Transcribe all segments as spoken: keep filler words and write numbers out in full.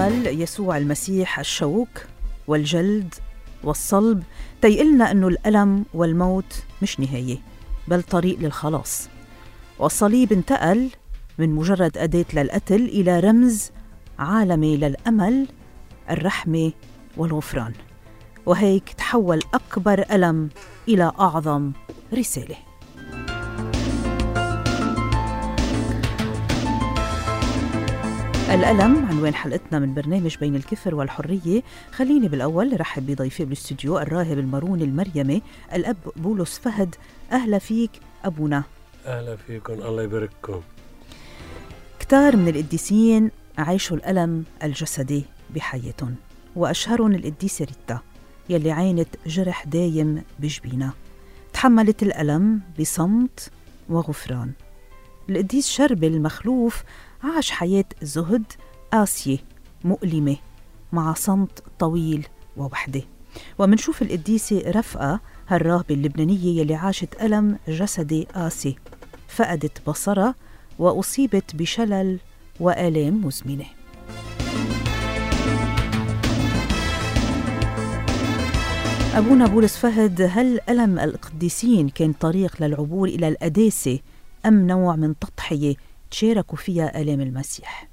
استعمل يسوع المسيح الشوك والجلد والصلب تيقلنا أنه الألم والموت مش نهاية بل طريق للخلاص، والصليب انتقل من مجرد أداة للقتل إلى رمز عالمي للأمل، الرحمة والغفران، وهيك تحول أكبر ألم إلى أعظم رسالة. الألم عنوان حلقتنا من برنامج بين الكفر والحرية. خليني بالأول رحب بضيفي بالاستوديو الراهب الماروني المريمي الأب بولس فهد. أهلا فيك أبونا. أهلا فيكم، الله يبارككم. كتار من القديسين عايشوا الألم الجسدي بحياتهم، وأشهرهم القديسة ريتا يلي عانت جرح دايم بجبينها، تحملت الألم بصمت وغفران. القديس شربل المخلوف عاش حياة زهد قاسية مؤلمة مع صمت طويل ووحدة. ومنشوف القديسة رفقة هالراهبة اللبنانية يلي عاشت ألم جسدي قاسي، فقدت بصرها وأصيبت بشلل وآلام مزمنة. أبونا بولس فهد، هل ألم القديسين كان طريق للعبور إلى القداسة أم نوع من تضحية تشاركوا فيها آلام المسيح؟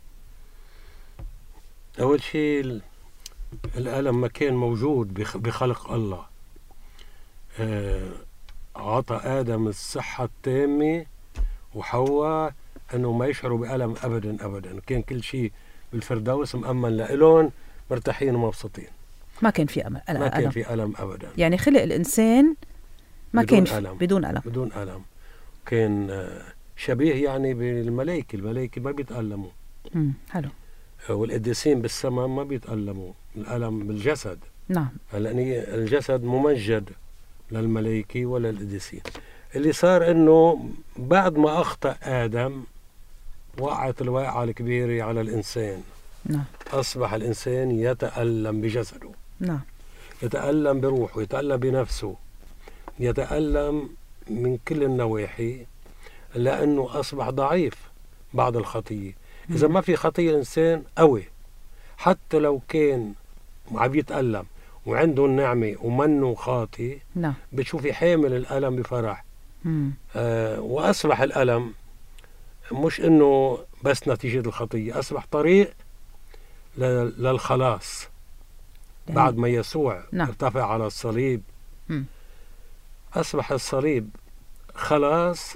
أول شيء الألم ما كان موجود بخلق الله. آه عطى آدم الصحة التامة وحواء أنه ما يشعروا بألم أبدا أبدا، كان كل شيء بالفردوس مأمن لإلهم، مرتاحين ومبسوطين، ما كان في ألم. ما كان في ألم أبدا. يعني خلق الإنسان ما بدون كان ألم. بدون ألم بدون ألم. كان آه شبيه يعني بالملائكة، الملائكة ما بيتألموا. امم حلو. والقديسين بالسماء ما بيتألموا الألم بالجسد. نعم. لأن الجسد ممجد للملائكة ولا القديسين. اللي صار إنه بعد ما أخطأ آدم وقعت الواقعة الكبيرة على الإنسان. نعم. أصبح الإنسان يتألم بجسده. نعم. يتألم بروحه، يتألم بنفسه، يتألم من كل النواحي، لأنه أصبح ضعيف بعد الخطية. إذا ما في خطية الإنسان قوي، حتى لو كان عم يتألم وعنده النعمة ومنه خاطي، نعم، بتشوفي حامل الألم بفرح. آه وأصبح الألم مش إنه بس نتيجة الخطية، أصبح طريق للخلاص. يعني بعد ما يسوع نعم. ارتفع على الصليب، مم. أصبح الصليب خلاص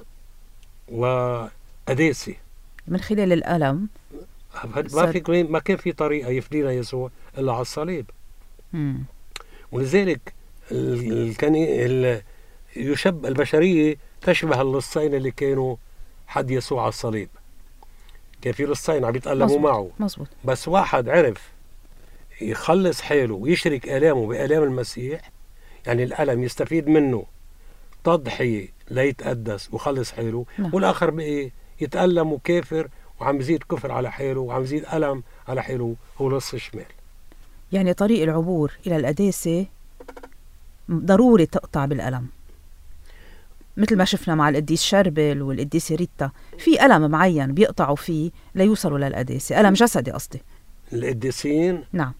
وقداسة من خلال الألم. ما في ما كان في طريقة يفدينا يسوع إلا على الصليب. مم. ولذلك كان يشبه البشرية تشبه اللصين اللي كانوا حد يسوع على الصليب. كان في لصين عم يتألموا معه. مزبوط. بس واحد عرف يخلص حاله ويشرك آلامه بآلام المسيح، يعني الألم يستفيد منه تضحية ليتقدس وخلص حاله. نعم. والآخر بقى يتألم وكافر وعم يزيد كفر على حاله وعم يزيد ألم على حاله، هو لص الشمال. يعني طريق العبور إلى القداسة ضروري تقطع بالألم، مثل ما شفنا مع القديس شربل والقديسة ريتا، في ألم معين بيقطعوا فيه ليوصلوا للقداسة، ألم جسدي قصدي. القديسين، نعم،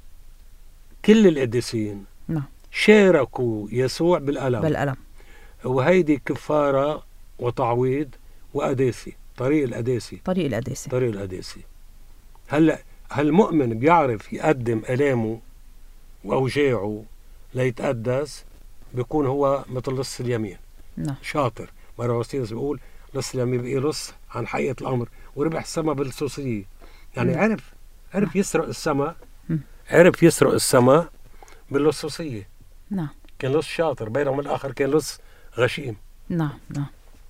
كل القديسين نعم، شاركوا يسوع بالألم بالألم، وهيدي كفارة وتعويض وقداسة، طريق القداسة، طريق القداسة، طريق القداسة. هلا هالمؤمن بيعرف يقدم ألامه وأوجاعه ليتقدس، بيكون هو مثل لص اليمين. نعم. شاطر. مرة وسيلس بيقول لص اليمين بقي لص عن حقيقة الأمر وربح السماء باللصوصية. يعني م. عرف عرف يسرق السماء، م. عرف يسرق السماء باللصوصية. نعم. كان لص شاطر، بينما الآخر كان لص غشيم. نعم. نعم.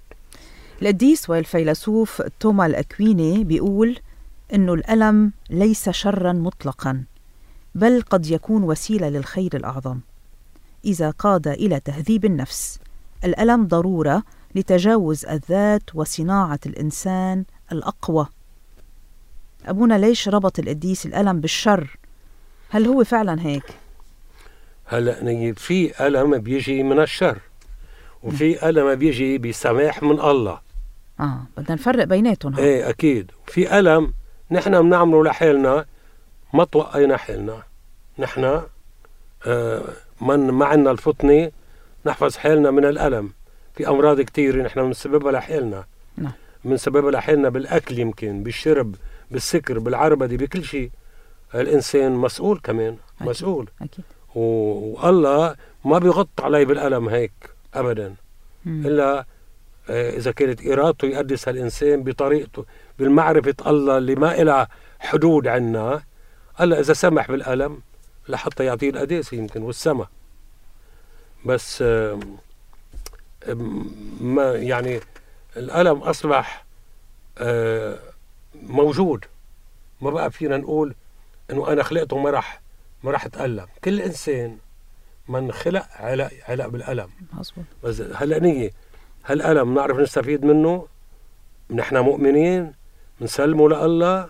القديس والفيلسوف توما الأكويني بيقول إنه الألم ليس شرا مطلقا، بل قد يكون وسيلة للخير الأعظم إذا قاد إلى تهذيب النفس. الألم ضرورة لتجاوز الذات وصناعة الإنسان الأقوى. أبونا، ليش ربط القديس الألم بالشر؟ هل هو فعلا هيك؟ هلا في ألم بيجي من الشر وفي ألم بيجي بسماح من الله. آه بدنا نفرق بيناتهم. ايه أكيد. في ألم نحن بنعمله لحالنا ما توقينا حالنا نحن، آه من ما عنا الفطنة نحفظ حالنا من الألم. في أمراض كتير نحن بنسببها لحالنا، نعم، بنسببها لحالنا بالأكل، يمكن بالشرب، بالسكر، بالعربدة، بكل شيء. الإنسان مسؤول كمان، أكيد. مسؤول. أكيد. و... والله ما بيغط علي بالألم هيك أبدا، مم. إلا إذا كانت إرادته يقدس الإنسان بطريقته، بالمعرفة الله اللي ما إلها حدود عنا. الله إذا سمح بالألم لحتى يعطيه القداسة يمكن والسماء. بس ما يعني الألم أصبح موجود، ما بقى فينا نقول إنه أنا خلقته ما راح ما راح أتألم. كل إنسان من خلق علق علق بالألم. مظبوط. بس هلا نيجي هالألم نعرف نستفيد منه، نحن مؤمنين نسلمه لله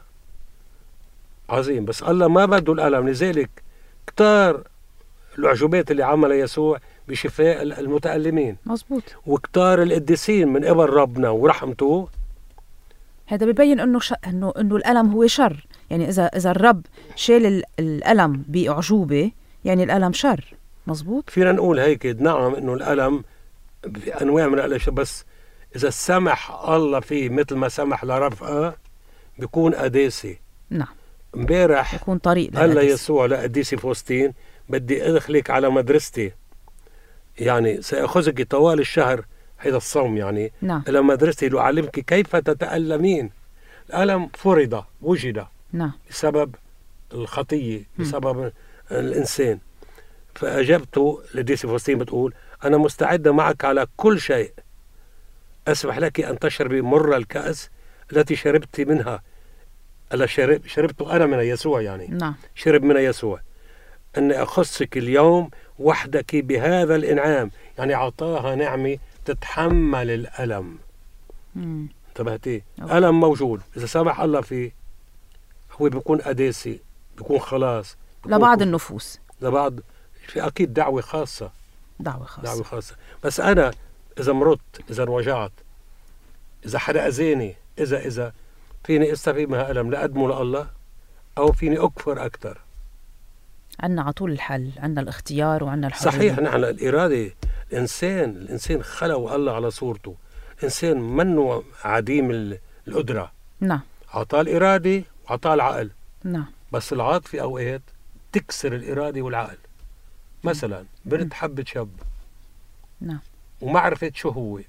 عظيم. بس الله ما بده الألم، لذلك كتار العجوبات اللي عملها يسوع بشفاء المتألمين. مظبوط. وكتار القديسين من قبل ربنا ورحمته. هذا ببين انه ش... انه انه الألم هو شر. يعني اذا اذا الرب شال الألم بأعجوبة يعني الألم شر. مظبوط. فينا نقول هيك، نعم، انه الألم بأنواع من الأشياء، بس إذا سمح الله فيه مثل ما سمح لرفقة بيكون قداسة. نعم. امبارح يكون طريق قال يسوع لقديسة فوسطين بدي أدخلك على مدرستي، يعني سأخذك طوال الشهر، هذا الصوم يعني. نعم. إلى مدرستي لأعلمك كيف تتألمين. الألم فرض، وجد. نعم. بسبب الخطية، بسبب م. الإنسان. فأجبته لقديسة فوسطين بتقول أنا مستعدة معك على كل شيء، أسمح لك أن تشربي مر الكأس التي شربت منها. ألا شرب شربت أنا منها، يسوع يعني. نعم. شرب منها يسوع. أني أخصك اليوم وحدك بهذا الإنعام، يعني أعطاها نعمة تتحمل الألم. انتبهتي؟ ألم موجود، إذا سمح الله فيه هو بيكون قداسي، بيكون خلاص، بيكون لبعض كفر. النفوس، لبعض في أكيد دعوة خاصة، دعوة خاصة دعوة خاصة. بس أنا إذا مرضت، إذا انوجعت، إذا حدا أذاني، إذا إذا فيني استفيد من هالألم لأقدمه لله، أو فيني أكفر أكثر. عنا على طول الحل، عنا الاختيار وعنا الحرية. صحيح، نحن الإرادة. الإنسان الإنسان خلق الله على صورته. الإنسان منه عديم القدرة. نعم. عطاه الإرادة وعطاه العقل. نعم. بس العاطفة أوقات تكسر الإرادة والعقل. مثلا بنت حبت شاب، نعم، وما عرفت شو هو،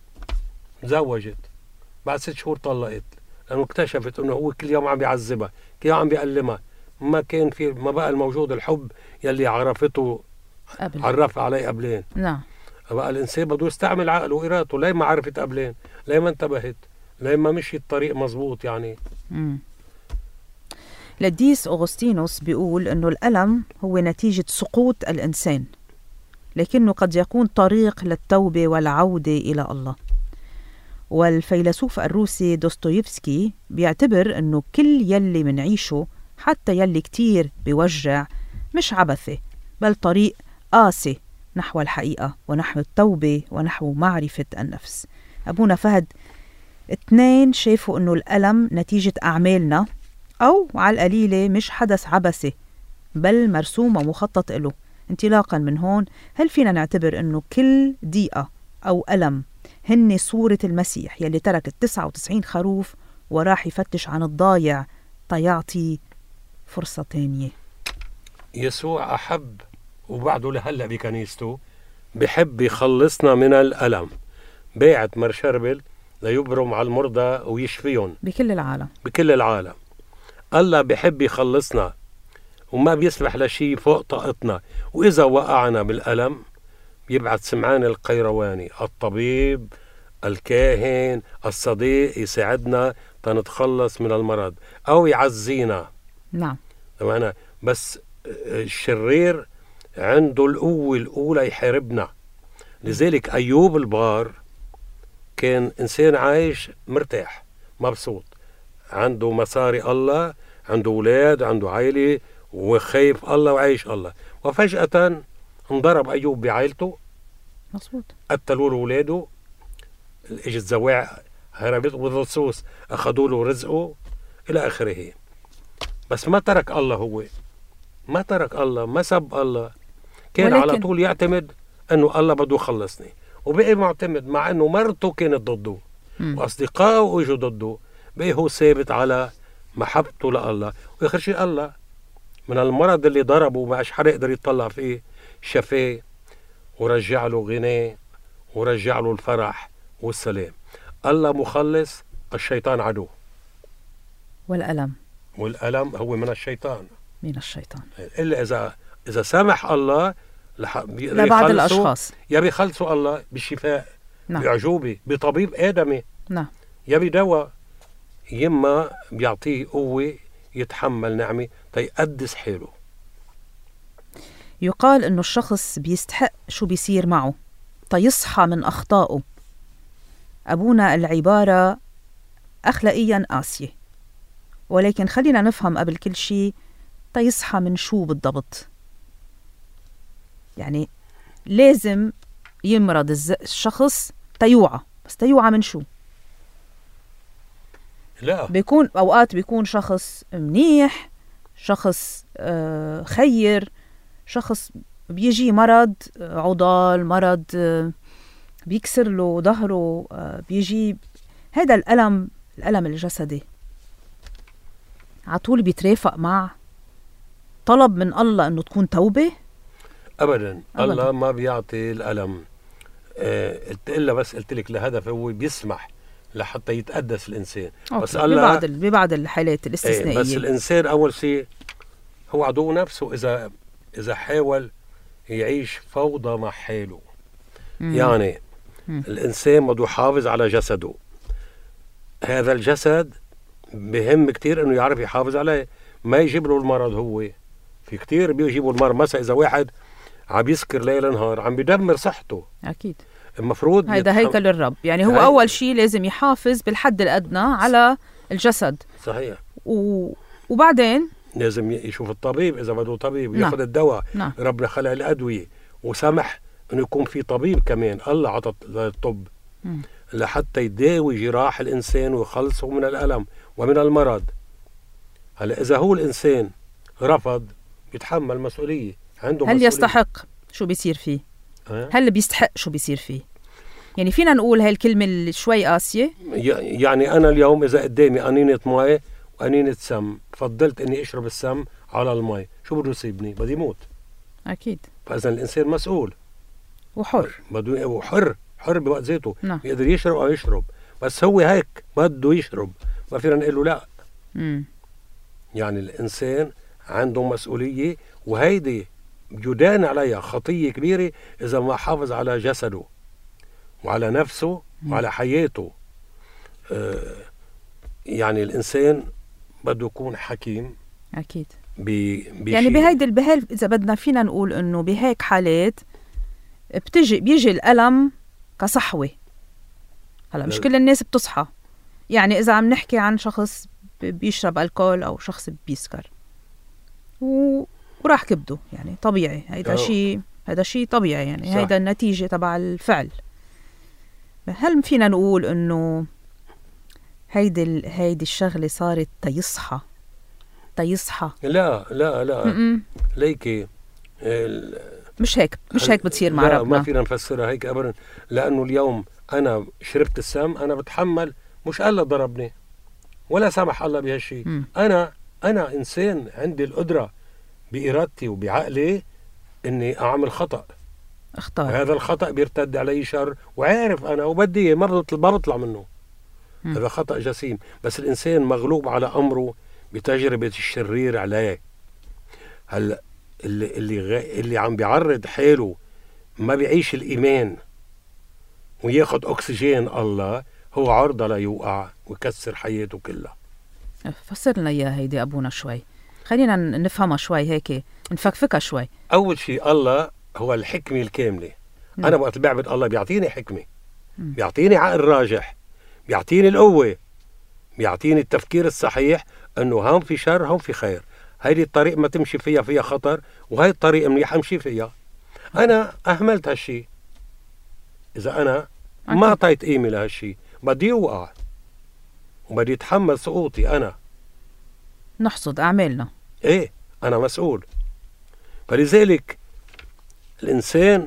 تزوجت، بعد ست شهور طلقت لأنه اكتشفت أنه هو كل يوم عم بيعذبها، كل يوم عم بيألمها. ما كان في ما بقى الموجود الحب يلي عرفته قبل. عرفها عليه قبلين. نعم. بقى الإنسان بده يستعمل عقله وإرادته. ليه ما عرفت قبلين؟ ليه ما انتبهت؟ ليه ما مشي الطريق مزبوط يعني؟ مم. القديس أغسطينوس بيقول أنه الألم هو نتيجة سقوط الإنسان، لكنه قد يكون طريق للتوبة والعودة إلى الله. والفيلسوف الروسي دوستويفسكي بيعتبر أنه كل يلي منعيشه، حتى يلي كتير بيوجع، مش عبثة، بل طريق قاسي نحو الحقيقة ونحو التوبة ونحو معرفة النفس. أبونا فهد، اثنين شافوا أنه الألم نتيجة أعمالنا، أو على القليلة مش حدث عبثي بل مرسوم ومخطط له. انطلاقا من هون، هل فينا نعتبر أنه كل ضيقة أو ألم هن صورة المسيح يلي ترك التسعة وتسعين خروف وراح يفتش عن الضايع تيعطي فرصة تانية؟ يسوع أحب، وبعده لهلأ بكنيسته بحب يخلصنا من الألم. باعت مرشربل ليبرم على المرضى ويشفيهم بكل العالم، بكل العالم. الله بحب يخلصنا وما بيسمح لشيء فوق طاقتنا. وإذا وقعنا بالألم بيبعث سمعان القيرواني، الطبيب، الكاهن، الصديق، يساعدنا تنتخلص من المرض أو يعزينا. نعم. أنا بس الشرير عنده القوة الأولى يحاربنا. لذلك أيوب البار كان إنسان عايش مرتاح مبسوط، عنده مصاري الله، عنده أولاد، عنده عائلة، وخايف الله وعايش الله. وفجأة انضرب أيوب بعائلته، مظبوط، قتلوا له أولاده، اجت زواع هربت، واللصوص أخذوا له رزقه إلى آخره. بس ما ترك الله، هو ما ترك الله، ما سب الله، كان ولكن... على طول يعتمد انه الله بده يخلصني، وبقي معتمد مع انه مرته كانت ضده م. واصدقائه اجوا ضده، بقي هو ثابت على محبته لله. واخر شيء الله من المرض اللي ضربه ما حدا يقدر يطلع فيه شفاه ورجع له غناه ورجع له الفرح والسلام. الله مخلص، الشيطان عدو. والألم والألم هو من الشيطان من الشيطان إلا إذا إذا سامح الله لح... لبعض الأشخاص يا بيخلصوا الله بالشفاء، نعم. بأعجوبة، بطبيب آدمي، نعم. يا بدواء، يما بيعطيه قوة يتحمل نعمة تيقدس حاله. يقال إنه الشخص بيستحق شو بيصير معه تيصحى من أخطائه. أبونا العبارة أخلاقياً قاسية، ولكن خلينا نفهم قبل كل شيء تيصحى من شو بالضبط. يعني لازم يمرض الشخص تيوعى، بس تيوعى من شو؟ لا، بيكون أوقات بيكون شخص منيح، شخص آه خير، شخص بيجي مرض عضال، مرض آه بيكسر له ظهره، آه بيجي هذا الألم، الألم الجسدي عطول بيترافق مع طلب من الله أنه تكون توبة؟ أبداً. أبداً الله ما بيعطي الألم. قلت آه إلا بس قلت لك لهدف هو بيسمح لحتى يتقدس الإنسان. أوكي. بس الله ببعض ببعض الحالات الاستثنائية. بس الإنسان أول شيء هو عدو نفسه إذا إذا حاول يعيش فوضى مع حاله. مم. يعني مم. الإنسان بده يحافظ على جسده. هذا الجسد بهم كتير إنه يعرف يحافظ عليه، ما يجيب له المرض. هو في كتير بيجيبوا المرض، مثلا إذا واحد عم يسكر ليل نهار عم بيدمر صحته. أكيد. المفروض هيدا يتحم... هيكل الرب. يعني هو هي... أول شيء لازم يحافظ بالحد الأدنى على الجسد. صحيح. و... وبعدين لازم يشوف الطبيب إذا بده طبيب، ياخذ الدواء. نعم. ربنا خلق الأدوية وسمح إنه يكون في طبيب كمان. الله عطى الطب م. لحتى يداوي جراح الإنسان ويخلصه من الألم ومن المرض. هلا إذا هو الإنسان رفض يتحمل مسؤولية، عنده هل مسؤولية. يستحق شو بيصير فيه؟ أه؟ هل بيستحق شو بيصير فيه؟ يعني فينا نقول هاي الكلمة اللي شوي قاسية؟ يعني أنا اليوم إذا قدامي قنينة مي وقنينة سم، فضلت إني أشرب السم على المي، شو بده يصيبني؟ بدي موت. أكيد. فإذا الإنسان مسؤول وحر، بده وحر حر بوقت ذاته. نعم. يقدر يشرب أو يشرب، بس هو هيك بده يشرب، ما فينا نقول له لا. مم. يعني الإنسان عنده مسؤولية، وهيدي يدان عليها خطية كبيرة إذا ما حافظ على جسده وعلى نفسه م. وعلى حياته. آه يعني الإنسان بده يكون حكيم. أكيد. بي يعني بهيدي بهال إذا بدنا فينا نقول إنه بهيك حالات بتجي بيجي الألم كصحوة. هلا مش كل الناس بتصحى. يعني إذا عم نحكي عن شخص بيشرب الكول أو شخص بيسكر و... وراح كبده، يعني طبيعي، هيدا شيء هيدا شيء طبيعي، يعني صح. هيدا النتيجة تبع الفعل. هل فينا نقول إنه هيدي هيدي الشغلة صارت تيصحى تيصحى؟ لا لا لا م-م. ليكي ال... مش هيك مش هيك بتصير مع ربنا. ما فينا نفسرها هيك أبدا، لأنه اليوم أنا شربت السم، أنا بتحمل، مش الله ضربني ولا سمح الله بهالشيء. أنا أنا إنسان عندي القدرة بإرادتي وبعقلي إني أعمل خطأ، اختار. هذا الخطأ بيرتد علي شر، وعارف أنا وبدي ما بطلع ما بطلع منه. م. هذا خطأ جسيم، بس الإنسان مغلوب على أمره بتجربة الشرير عليه. هلا اللي اللي غ... اللي عم بيعرض حاله ما بيعيش الإيمان وياخد أكسجين الله، هو عرضة ليوقع ويكسر حياته كلها. فسر لنا إياها هيدي أبونا شوي، خلينا نفهمها شوي هيك، نفكفكها شوي. أول شيء الله هو الحكمة الكاملة. م. أنا وقت بعبد الله بيعطيني حكمة، م. بيعطيني عقل راجح، بيعطيني القوة، بيعطيني التفكير الصحيح أنه هون في شر هون في خير، هيدي الطريق ما تمشي فيها فيها خطر، وهي الطريق منيح أمشي فيها. أنا أهملت هالشي، إذا أنا ما أعطيت قيمة لهالشي بدي أوقع وبدي أتحمل سقوطي أنا. نحصد أعمالنا. إيه أنا مسؤول. فلذلك الإنسان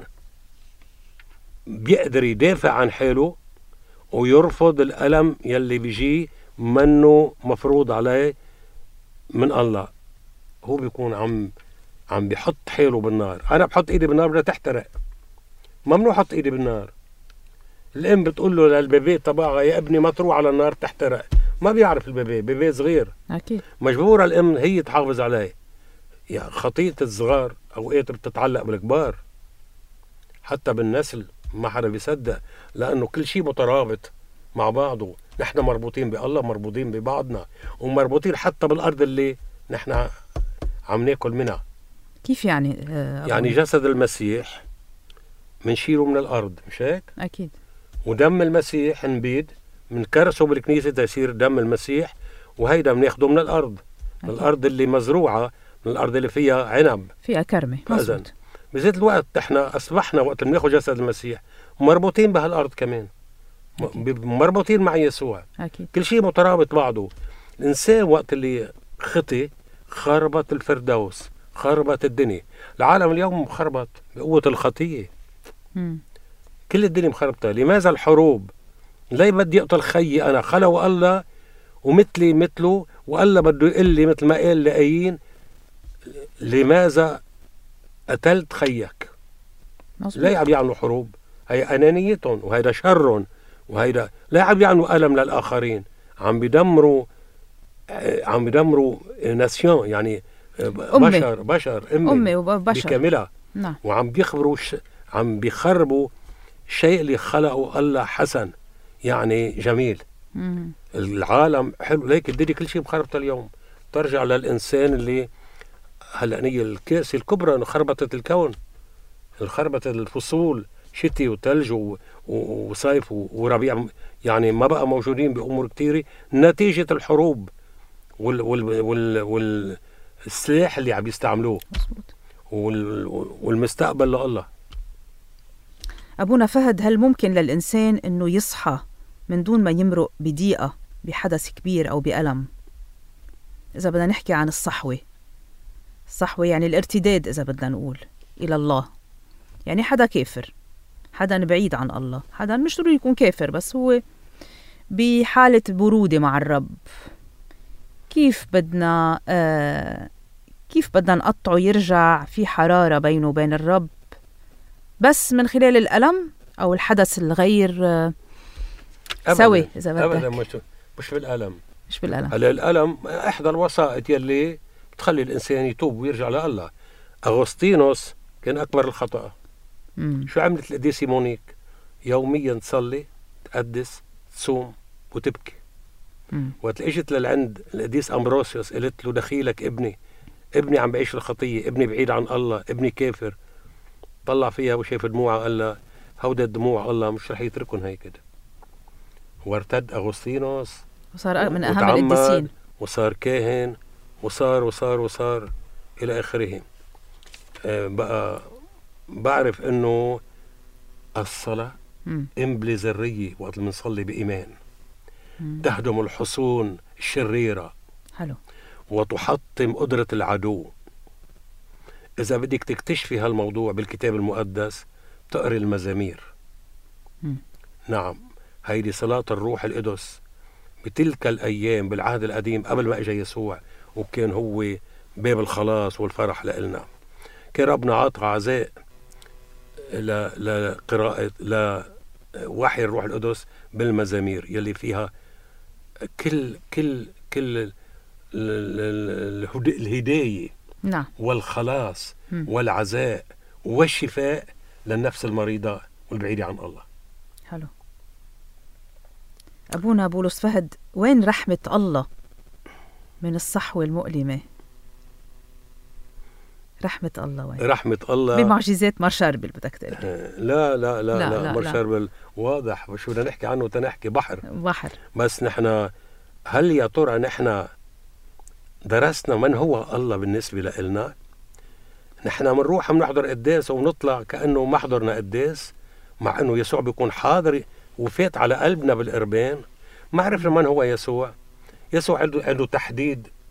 بيقدر يدافع عن حاله ويرفض الألم يلي بيجي منه مفروض عليه من الله. هو بيكون عم عم بيحط حاله بالنار. أنا بحط إيدي بالنار بدها تحترق، ممنوع حط إيدي بالنار. الأم بتقول له للبيبي تبعها يا ابني ما تروح على النار تحترق، ما بيعرف البيبي، بيبي صغير أكيد مجبورة الأم هي تحافظ عليه. يعني خطيئة الصغار أوقات بتتعلق بالكبار، حتى بالنسل ما حدا بيصدق، لأنه كل شيء مترابط مع بعضه. نحن مربوطين بالله، مربوطين ببعضنا، ومربوطين حتى بالأرض اللي نحن عم ناكل منها. كيف يعني؟ آه يعني جسد المسيح منشيله من الأرض، مش هيك؟ أكيد. ودم المسيح نبيد منكرسه بالكنيسة تيصير دم المسيح، وهيدا بناخده من الأرض، من الأرض اللي مزروعة، من الأرض اللي فيها عنب، فيها كرمة. مظبوط. بذات الوقت احنا أصبحنا وقت بناخد جسد المسيح مربوطين بهالأرض كمان، أكيد. مربوطين مع يسوع. أكيد. كل شيء مترابط بعضه. الإنسان وقت اللي خطي خربت الفردوس، خربت الدنيا. العالم اليوم مخربط بقوة الخطية. مم. كل الدنيا مخربطة. لماذا الحروب؟ ليه بدي أقتل خيي أنا؟ خلوا الله ومثلي مثله، والله بده يقول لي مثل ما قال لقايين لماذا قتلت خيك؟ مظبوط. ليه عم يعملوا حروب؟ هي أنانيتهم، وهيدا شرهم، وهيدا لا عم يعملوا ألم للآخرين، عم بيدمروا عم بيدمروا ناسيون، يعني أمي. بشر بشر أمي, أمي وبشر بكاملها. نعم. وعم بيخبروا ش... عم بيخربوا الشيء اللي خلقه الله حسن، يعني جميل. مم. العالم حلو، ليك الدنيا كل شيء مخربطة اليوم. ترجع للإنسان اللي هلا نيجي الكارثة الكبرى انه خربطت الكون، خربطت الفصول، شتي وثلج وصيف وربيع، يعني ما بقى موجودين بأمور كثيرة نتيجة الحروب وال وال وال والسلاح اللي عم يستعملوه وال والمستقبل لله. أبونا فهد، هل ممكن للإنسان أنه يصحى من دون ما يمرق بضيقة بحدث كبير أو بألم؟ إذا بدنا نحكي عن الصحوة، الصحوة يعني الارتداد إذا بدنا نقول إلى الله، يعني حدا كافر، حدا بعيد عن الله، حدا مش ضروري يكون كافر بس هو بحالة برودة مع الرب، كيف بدنا آه كيف بدنا نقطعه يرجع في حرارة بينه وبين الرب بس من خلال الألم أو الحدث الغير آه سوي إذا بدك؟ أبدا مش مش بالألم، مش بالألم. هلا الألم إحدى الوسائط يلي بتخلي الإنسان يتوب ويرجع لله. أغسطينوس كان أكبر الخطأ. مم. شو عملت القديسة مونيك؟ يوميا تصلي، تقدس، تصوم وتبكي. مم. وقت اجت للعند القديس أمبروسيوس قالت له دخيلك ابني، ابني عم بعيش الخطية، ابني بعيد عن الله، ابني كافر. طلع فيها وشاف دموعها، قال لها هودا الدموع الله مش رح يتركن هي كده. وارتد أغسطينوس وصار من أهم القديسين، وصار كاهن، وصار وصار وصار إلى آخره. آه بقى بعرف إنه الصلاة إمبلي ذرية وقت اللي بنصلي بإيمان، مم. تهدم الحصون الشريرة، حلو، وتحطم قدرة العدو. إذا بدك تكتشفي هالموضوع بالكتاب المقدس تقري المزامير. مم. نعم، هيدي صلاة الروح القدس بتلك الأيام بالعهد القديم قبل ما إجا يسوع، وكان هو باب الخلاص والفرح لإلنا. كان ربنا عطى عزاء لقراءة لوحي الروح القدس بالمزامير يلي فيها كل كل كل الهداية، نعم، والخلاص م. والعزاء والشفاء للنفس المريضة والبعيدة عن الله. حلو. أبونا بولس فهد، وين رحمة الله من الصحوة المؤلمة؟ رحمة الله وين؟ رحمة الله بمعجزات مار شاربل بدك تقول؟ لا لا لا لا, لا, لا, لا مار لا. شاربل واضح، وشو بدنا نحكي عنه تنحكي بحر بحر. بس نحن هل يا ترى نحن درسنا من هو الله بالنسبة لنا؟ نحن منروح بنحضر قداس ونطلع كأنه ما حضرنا قداس، مع أنه يسوع بيكون حاضر وفات على قلبنا بالقربان. ما عرفنا من هو يسوع. يسوع عنده عنده تحديد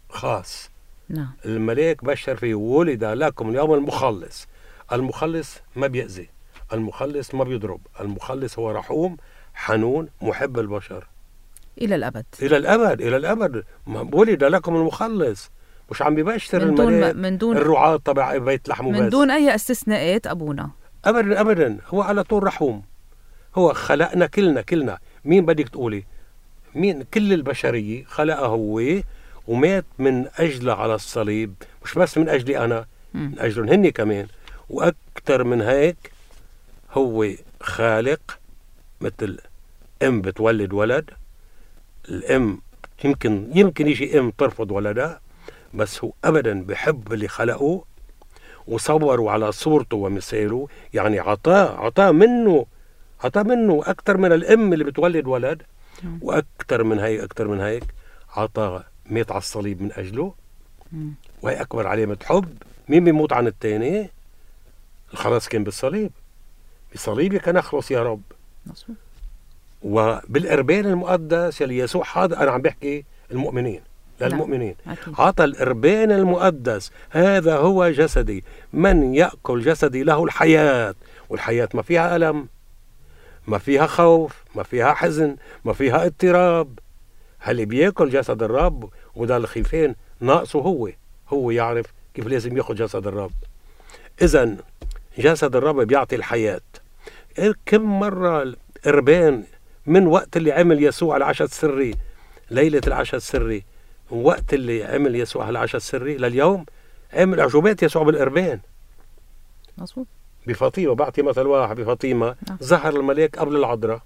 خاص. نعم. الملاك بشر فيه ولد لكم اليوم المخلص. المخلص ما بيأذي، المخلص ما بيضرب، المخلص هو رحوم حنون محب البشر إلى الأبد. إلى الأبد إلى الأبد. ولد لكم المخلص، مش عم بيبشر من دون الملاك من دون الرعاة تبع بيت لحمه من بس، دون أي استثناءات أبونا. أبدا أبدا. هو على طول رحوم. هو خلقنا كلنا كلنا. مين بدك تقولي؟ مين؟ كل البشرية خلقها هو، ومات من أجله على الصليب، مش بس من أجلي أنا، من أجلهم هني كمان. وأكثر من هيك، هو خالق. مثل أم بتولد ولد، الأم يمكن يمكن يجي أم ترفض ولدها، بس هو أبدا بحب اللي خلقه وصوروا على صورته ومثاله. يعني عطاه عطاه منه عطاه منه أكثر من الأم اللي بتولد ولد. وأكثر من هيك أكثر من هيك عطاه مات على الصليب من أجله، وهي أكبر علامة حب. مين بيموت عن التاني؟ الخلاص كان بالصليب. بصليبك نخلص يا رب. مصبوط. وبالإربان المقدس يلي يسوع حاضر، أنا عم بحكي المؤمنين للمؤمنين. عطى الإربان المقدس، هذا هو جسدي، من يأكل جسدي له الحياة. والحياة ما فيها ألم، ما فيها خوف، ما فيها حزن، ما فيها اضطراب. هل بياكل جسد الرب وده الخيفين ناقصه هو هو يعرف كيف لازم ياخذ جسد الرب. إذن جسد الرب بيعطي الحياة. كم مرة الإربان من وقت اللي عمل يسوع العشاء السري، ليلة العشاء السري، وقت اللي عمل يسوع العشاء السري لليوم، عمل أعجوبات يسوع بالإربان. مظبوط. بفاطمة، بعطي مثل واحد بفاطمة، ظهر الملاك قبل العذراء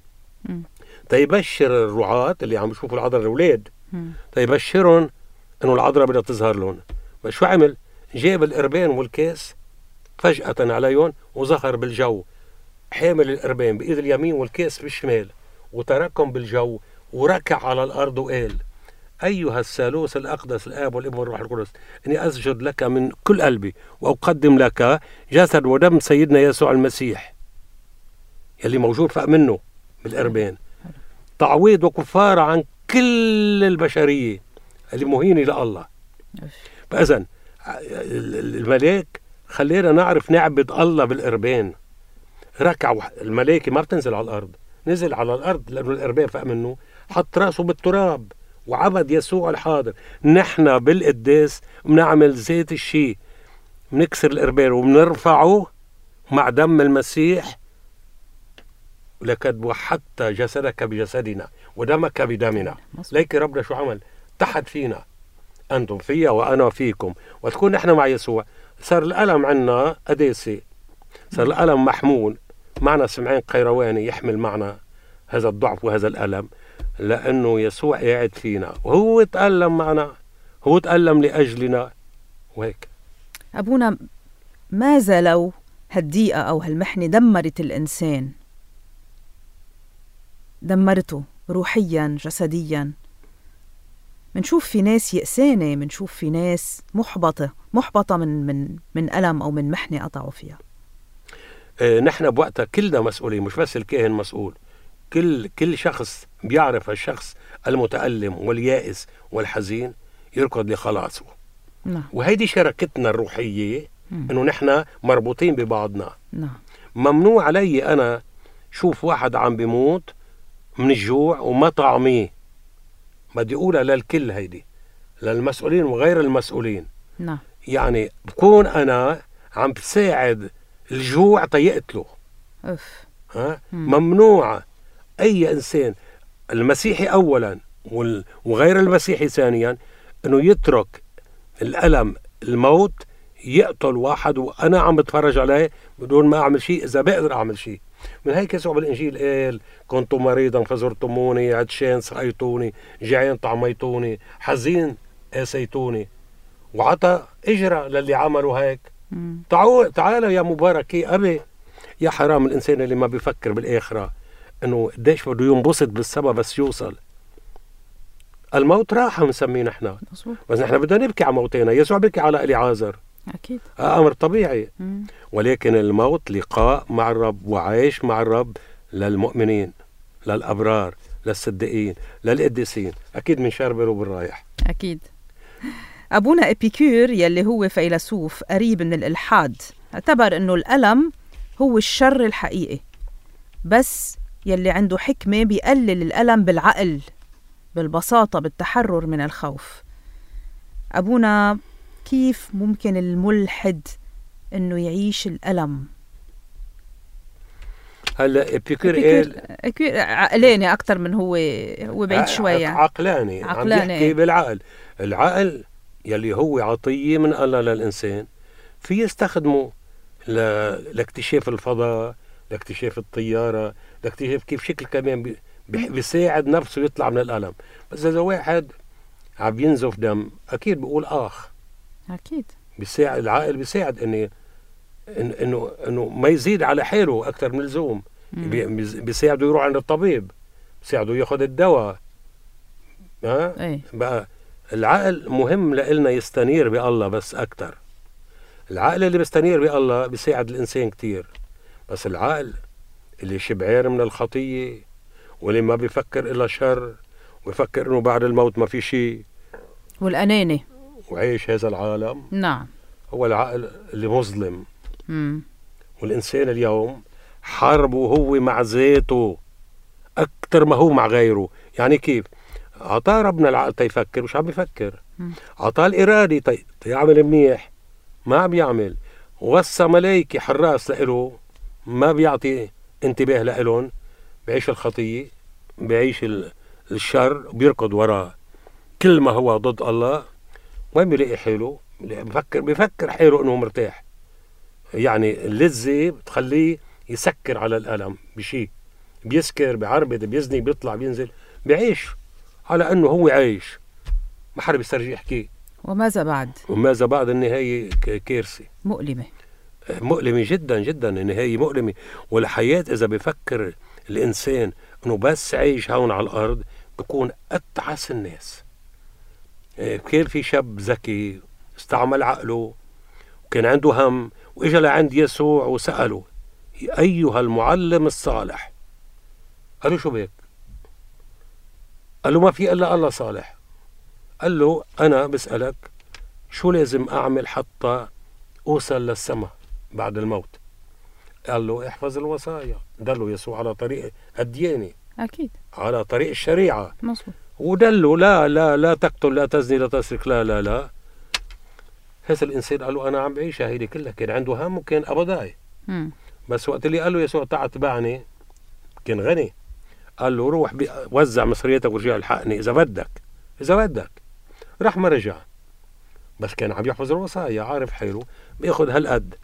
تيبشر الرعاة اللي عم يشوفوا العذراء الأولاد، تيبشرهم إنه العذراء بدها تظهر لهم. بس شو عمل؟ جاب الإربان والكاس فجأة عليهم وظهر بالجو، حامل الإربان بإيد اليمين والكاس بالشمال، وتركهم بالجو وركع على الأرض وقال: أيها الثالوث الأقدس الآب والابن والروح القدس، إني أسجد لك من كل قلبي وأقدم لك جسد ودم سيدنا يسوع المسيح يلي موجود فوق منه بالإربان، تعويض وكفارة عن كل البشرية اللي مهينة لله. فإذن الملاك خلينا نعرف نعبد الله بالإربان. ركع الملائكة ما بتنزل على الأرض، نزل على الأرض لأنه الإربان فوق منه، حط راسه بالتراب وعبد يسوع الحاضر. نحن بالقداس بنعمل ذات الشيء، بنكسر الإربان وبنرفعه مع دم المسيح. لقد وحدت جسدك بجسدنا ودمك بدمنا. ليك ربنا شو عمل؟ تحت فينا، أنتم فيا وأنا فيكم، وتكون نحن مع يسوع. صار الألم عنا قداسة، صار الألم محمول معنا. سمعان قيرواني يحمل معنا هذا الضعف وهذا الألم، لأنه يسوع قاعد فينا وهو تألم معنا، هو تألم لأجلنا. وهيك أبونا، ماذا لو هالضيقة أو هالمحنة دمرت الإنسان، دمرته روحيا جسديا؟ منشوف في ناس يأسانة، منشوف في ناس محبطة محبطة من من من ألم أو من محنة قطعوا فيها. اه نحن بوقتها كلنا مسؤولين، مش بس الكاهن مسؤول، كل كل شخص بيعرف الشخص المتألم واليائس والحزين يركض لخلاصه. نعم. وهيدي شركتنا الروحية، إنه نحن مربوطين ببعضنا. نعم. ممنوع علي أنا شوف واحد عم بيموت من الجوع وما طعميه. بدي أقولها للكل، هيدي للمسؤولين وغير المسؤولين. نعم. يعني بكون أنا عم بساعد الجوع تيقتله. أف. ها؟ ممنوع أي إنسان، المسيحي أولا وغير المسيحي ثانيا، أنه يترك الألم الموت يقتل واحد وأنا عم بتفرج عليه بدون ما أعمل شيء إذا بقدر أعمل شيء. من هيك يسوع بالإنجيل قال: كنت مريضا فزرتموني، عطشان سقيتوني، جعان طعميتوني، حزين آسيتوني. وعطى إجرة للي عملوا هيك. تعالوا تعالوا يا مباركي أبي. يا حرام الإنسان اللي ما بيفكر بالآخرة إنه قديش بده ينبسط بالسبب بس يوصل. الموت راحة بنسميه نحن، بس نحن بدنا نبكي على موتنا. يسوع بكي على إليعازر، أكيد أمر طبيعي. مم. ولكن الموت لقاء مع الرب وعيش مع الرب للمؤمنين، للأبرار، للصديقين، للقديسين. أكيد من شربر وبالرايح. أكيد. أبونا إبيكور يلي هو فيلسوف قريب من الإلحاد اعتبر إنه الألم هو الشر الحقيقي، بس يلي عنده حكمة بيقلل الألم بالعقل، بالبساطة، بالتحرر من الخوف. أبونا، كيف ممكن الملحد إنه يعيش الألم؟ هلا إبيكور قال عقلاني أكتر من هو هو بعيد شوية. عقلاني، عقلاني. عم يحكي بالعقل. العقل يلي هو عطية من الله للإنسان في يستخدمه ل... لاكتشاف الفضاء، لاكتشاف الطيارة، لاكتشاف كيف شكل كمان بي... بيساعد نفسه يطلع من الألم. بس إذا واحد عم ينزف دم أكيد بيقول آخ، أكيد بيساعد العقل، بيساعد إنه إنه إنه ما يزيد على حاله أكثر من اللزوم. بي... بيساعده يروح عند الطبيب، بيساعده ياخذ الدواء. ها أي. بقى العقل مهم لإلنا يستنير بالله، بس أكتر العقل اللي بيستنير بالله بيساعد الإنسان كتير. بس العقل اللي شبعان من الخطية واللي ما بيفكر إلا شر ويفكر إنه بعد الموت ما في شيء، والأنانة وعيش هذا العالم، نعم، هو العقل اللي مظلم. مم. والإنسان اليوم حربه هو مع ذاته أكتر ما هو مع غيره. يعني كيف؟ عطاه ربنا العقل تيفكر، مش عم بيفكر. عطاه الإرادة تي... تيعمل منيح، ما عم يعمل. وصى ملايكي حراس لإله، ما بيعطي انتباه لإلهم، بيعيش الخطية، بيعيش الشر، بيركض وراه كل ما هو ضد الله. وين بيلاقي حاله؟ بيفكر بيفكر حاله إنه مرتاح. يعني اللذة بتخليه يسكر على الألم بشيء، بيسكر، بيعربد، بيزني، بيطلع، بينزل، بيعيش على أنه هو عايش. ما حدا بيسترجي يحكي. وماذا بعد؟ وماذا بعد؟ النهاية كارثة مؤلمة، مؤلمة جدا جدا. النهاية مؤلمة. والحياة إذا بفكر الإنسان أنه بس عايش هون على الأرض بكون أتعس الناس. كان في شاب ذكي استعمل عقله وكان عنده هم، وإجا لعند يسوع وسأله: أيها المعلم الصالح. قال له: شو بك؟ قال له: ما في إلا الله صالح. قال له: أنا بسألك شو لازم أعمل حتى أوصل للسماء بعد الموت؟ قال له: احفظ الوصايا. دله يسوع على طريق الديانة، أكيد على طريق الشريعة. مصبوط. ودله: لا لا لا تقتل، لا تزني، لا تسرق، لا لا لا. هذا الإنسان قال له: أنا عم بعيشها هيدي كلها. كان عنده هم وكان أبضاي. بس وقت اللي قال له يسوع: تعال اتبعني، كان غني. قال له: روح وزع مصرياتك ورجع الحقني إذا بدك، إذا بدك. راح ما رجع، بس كان عم يحفظ الوصايا، عارف حاله، بياخد هالقد.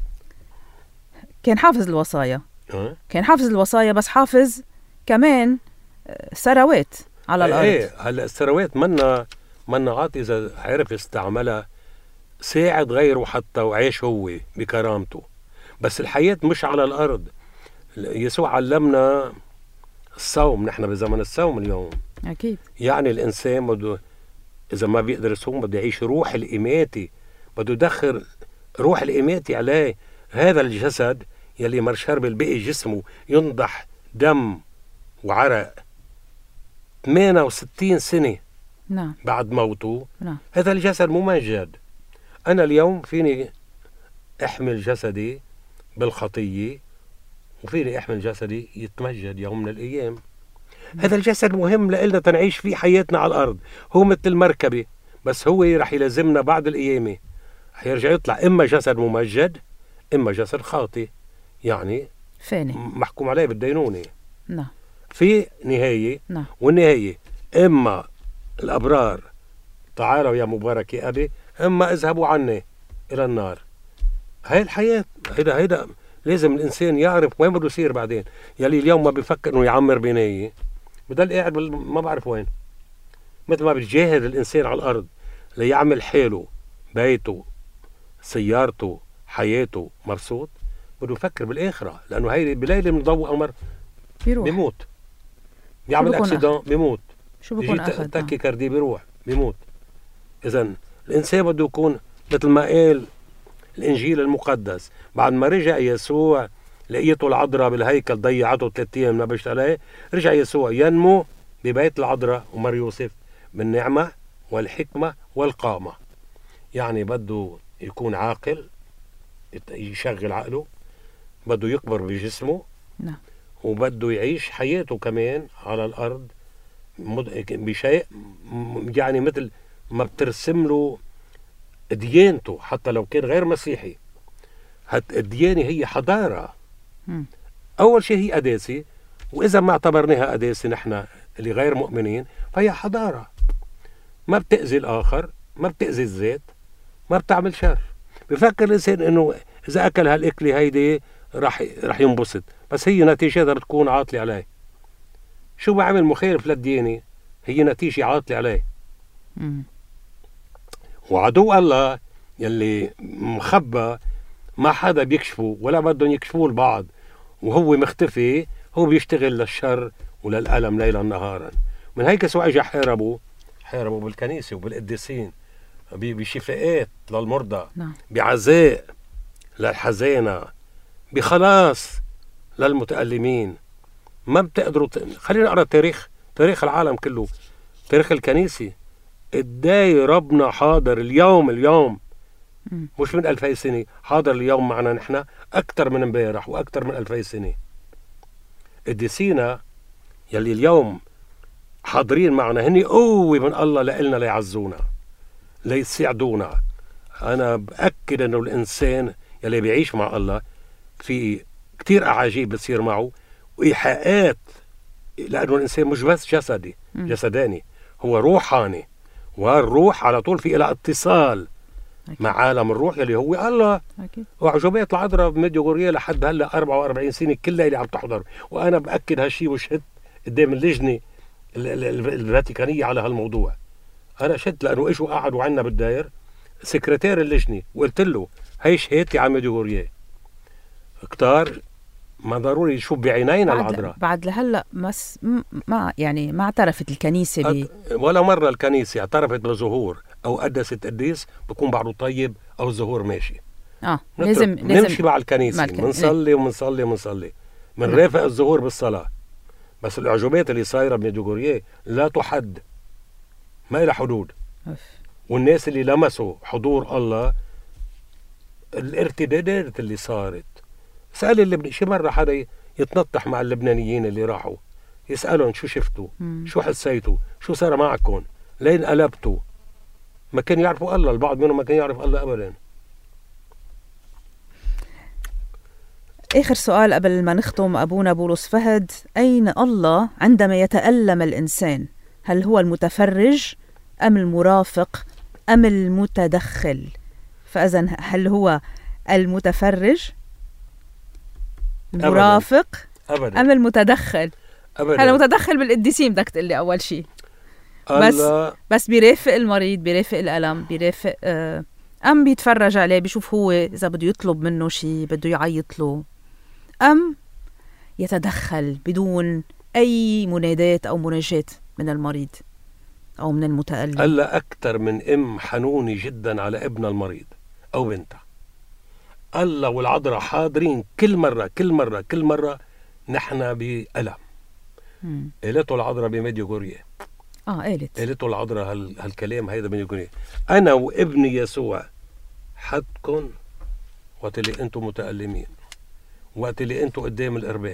كان حافظ الوصايا. أه؟ كان حافظ الوصايا، بس حافظ كمان ثروات على الأرض. ايه هلا الثروات منا منا عاطي إذا عرف يستعملها، ساعد غيره حتى وعيش هو بكرامته. بس الحياة مش على الأرض. يسوع علمنا الصوم، نحن بزمن الصوم اليوم. أكيد. يعني الإنسان بده إذا ما بيقدر يصوم بده يعيش روح الإماتة، بده يدخر روح الإماتة عليه. هذا الجسد يلي مرشر بالبقي جسمه ينضح دم وعرق ثمانية وستين سنة نعم. بعد موته. نعم. هذا الجسد ممجد. أنا اليوم فيني أحمل جسدي بالخطية، وفيني أحمل جسدي يتمجد يوم من الأيام. هذا الجسد مهم لإلنا تنعيش فيه حياتنا على الأرض. هو مثل المركبة، بس هو رح يلزمنا بعد القيامة، حيرجع يطلع إما جسد ممجد إما جسد خاطئ، يعني فاني، محكوم عليه بالدينونة. نعم. في نهاية. نعم. والنهاية إما الأبرار تعالوا يا مبارك يا أبي، إما اذهبوا عني إلى النار. هاي الحياة. هيدا هيدا لازم الإنسان يعرف وين بده يصير بعدين. يلي اليوم ما بيفكر إنه يعمر بناية بدل قاعد ما بعرف وين. مثل ما بيجاهد الإنسان على الأرض ليعمل حاله، بيته، سيارته، حياته مبسوط، بده يفكر بالآخرة، لأنه هاي بليلة من ضوء قمر بيروح، بيموت، بيعمل أكسيدون بيموت، شو بكون أخذ؟ تاكي كاردي بيروح بيموت. إذن الإنسان بده يكون مثل ما قال الإنجيل المقدس، بعد ما رجع يسوع لقيته العذراء بالهيكل ضيعته ثلاث أيام ما بشت عليه، رجع يسوع ينمو ببيت العذراء ومر يوسف بالنعمة والحكمة والقامة. يعني بده يكون عاقل، يشغل عقله، بده يكبر بجسمه، نعم. وبده يعيش حياته كمان على الأرض بشيء يعني مثل ما بترسم له ديانته، حتى لو كان غير مسيحي. الديانة هي حضارة. م. أول شيء هي قداسة، وإذا ما اعتبرناها قداسة نحن اللي غير مؤمنين فهي حضارة. ما بتأذي الآخر، ما بتأذي الذات، ما بتعمل شر. بفكر الإنسان إنه إذا أكل هالأكلة هيدي راح راح ينبسط، بس هي نتيجتها بتكون عاطلة عليه. شو بعمل مخالف للديانة هي نتيجة عاطلة عليه. م. وعدو الله يلي مخبى ما حدا بيكشفه ولا بدهم يكشفوه البعض، وهو مختفي، هو بيشتغل للشر وللألم ليلا نهارا. من هيك سواء اجى حاربوا حاربوا بالكنيسة وبالقديسين، بشفاءات للمرضى، نعم. بعزاء للحزانة، بخلاص للمتألمين. ما بتقدروا ت... خلينا نقرأ تاريخ تاريخ العالم كله، تاريخ الكنيسة. قداي ربنا حاضر اليوم اليوم م. مش من ألفي سنة، حاضر اليوم معنا نحن أكثر من امبارح وأكثر من ألفي سنة. قديسينا يلي اليوم حاضرين معنا هني قوة من الله لإلنا ليعزونا ليساعدونا. أنا بأكد أنه الإنسان يلي بيعيش مع الله في كتير أعاجيب بتصير معه وإيحاءات، لأنه الإنسان مش بس جسدي م. جسداني، هو روحاني، والروح على طول في إلى اتصال أكيد. مع عالم الروح يلي هو الله. أكيد. وعجوبات العذراء بميديوغورية لحد هلا أربعة وأربعين سنة كلها اللي عم تحضر، وأنا بأكد هالشي وشهدت قدام اللجنة الفاتيكانية على هالموضوع. أنا شهدت لأنه إجوا قعدوا عنا بالداير سكرتير اللجنة وقلت له هي شهادتي على ميديوغورية. كتار ما ضروري يشوف بعينينا العذراء. بعد لهلا مس ما يعني ما اعترفت الكنيسة ب... ولا مرة الكنيسة اعترفت بظهور أو قدست قديس بكون بعده طيب أو الظهور ماشي. اه لازم نمشي مع الكنيسة، منصلي ومنصلي ومنصلي من رافق الظهور بالصلاة. بس الأعجوبات اللي صايرة بميديوغورية لا تحد، ما إلى حدود. أف. والناس اللي لمسوا حضور الله، الارتدادات اللي صارت. سأل اللبناني شي مرة حدا يتنطح مع اللبنانيين اللي راحوا يسألهم شو شفتوا، مم. شو حسيتوا، شو صار معكم، لين قلبتوا. ما كانوا يعرفوا الله، البعض منهم ما كان يعرف الله أبدا. آخر سؤال قبل ما نختم أبونا بولس فهد، أين الله عندما يتألم الإنسان؟ هل هو المتفرج أم المرافق أم المتدخل؟ فإذن هل هو المتفرج المرافق أبداً. أم المتدخل؟ أبداً. هلا متدخل بالقديسين بدك تقول لي أول شيء. بس بس بيرافق المريض، بيرافق الألم، بيرافق آه أم بيتفرج عليه، بيشوف هو إذا بده يطلب منه شيء، بده يعيط له، أم يتدخل بدون أي منادات أو مناجات من المريض أو من المتألم. ألا أكثر من أم حنونة جدا على ابن المريض أو بنتها. الله والعذراء حاضرين كل مرة كل مرة كل مرة نحن بألم. قالته العذراء بميديوغورية. آه قالت قالته العذراء هال هالكلام هيدا بميديوغورية، أنا وابني يسوع حدكم وقت اللي أنتم متألمين، وقت اللي أنتم قدام القربان.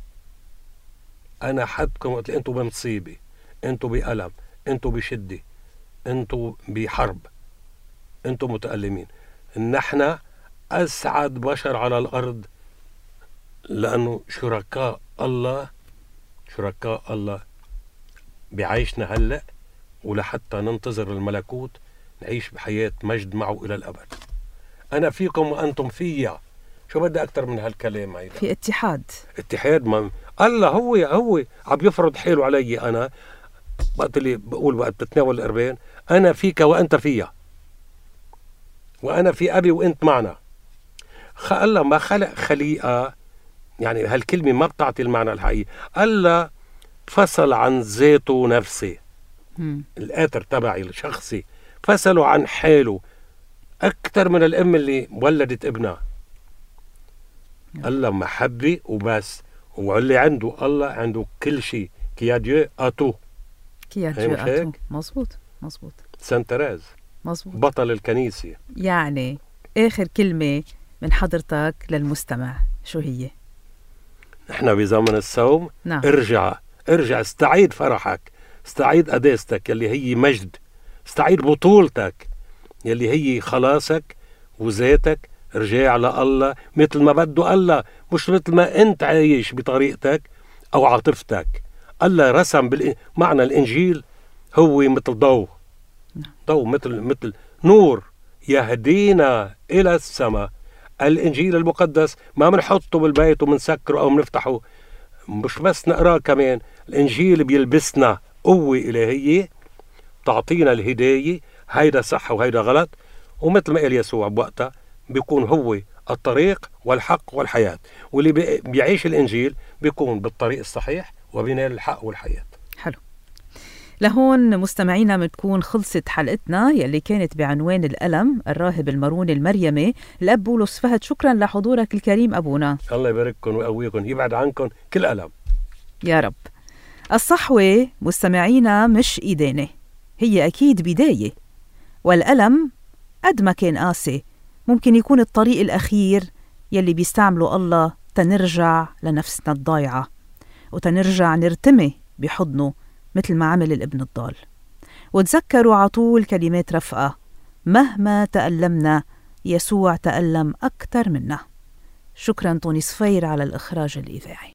أنا حدكم وقت اللي أنتم بمصيبة، أنتم بألم، أنتم بشدة، أنتم بحرب، أنتم متألمين. نحن أسعد بشر على الأرض لأنه شركاء الله، شركاء الله بعيشنا هلأ ولحتى ننتظر الملكوت نعيش بحياة مجد معه إلى الأبد. أنا فيكم وأنتم فيا. شو بدي أكتر من هالكلام هيدا؟ في اتحاد. اتحاد. ما الله هو هو عم يفرض حاله علي. أنا وقت اللي بقول وقت بتناول القربان أنا فيك وأنت فيا، وأنا في أبي وأنت معنا. الله ما خلق خليقة، يعني هالكلمة ما بتعطي المعنى الحقيقي. الله فصل عن ذاته نفسي، الآتر تبعي الشخصي، فصلوا عن حاله أكثر من الأم اللي ولدت ابنها. الله محبة وبس، واللي عنده الله عنده كل شيء. كي ديو أتو كي ديو أتو. مظبوط مظبوط. سانت تيريز مظبوط. بطل الكنيسة. يعني آخر كلمة من حضرتك للمستمع شو هي؟ نحن بزمن الصوم. نعم. ارجع ارجع استعيد فرحك، استعيد قداستك يلي هي مجد، استعيد بطولتك يلي هي خلاصك وذاتك. ارجع لله مثل ما بده الله، مش مثل ما انت عايش بطريقتك او عاطفتك. الله رسم بالمعنى الانجيل هو مثل ضوء، ضوء مثل مثل نور يهدينا الى السماء. الانجيل المقدس ما بنحطه بالبيت وبنسكره او بنفتحه، مش بس نقراه، كمان الانجيل بيلبسنا قوه الهيه تعطينا الهدايه، هيدا صح وهيدا غلط. ومثل ما قال يسوع بوقتها بيكون هو الطريق والحق والحياه، واللي بيعيش الانجيل بيكون بالطريق الصحيح وبينال الحق والحياه. حلو. لهون مستمعينا بتكون خلصت حلقتنا يلي كانت بعنوان الألم. الراهب الماروني المريمي الأب بولس فهد، شكرا لحضورك الكريم أبونا. الله يبارككم ويقويكم، يبعد عنكم كل ألم يا رب. الصحوة مستمعينا مش إدانة، هي أكيد بداية، والألم قد ما كان قاسي ممكن يكون الطريق الأخير يلي بيستعمله الله تنرجع لنفسنا الضايعة وتنرجع نرتمي بحضنه مثل ما عمل الابن الضال. وتذكروا عطول كلمات رفقة: مهما تألمنا يسوع تألم أكثر منا. شكرا طوني صفير على الإخراج الإذاعي.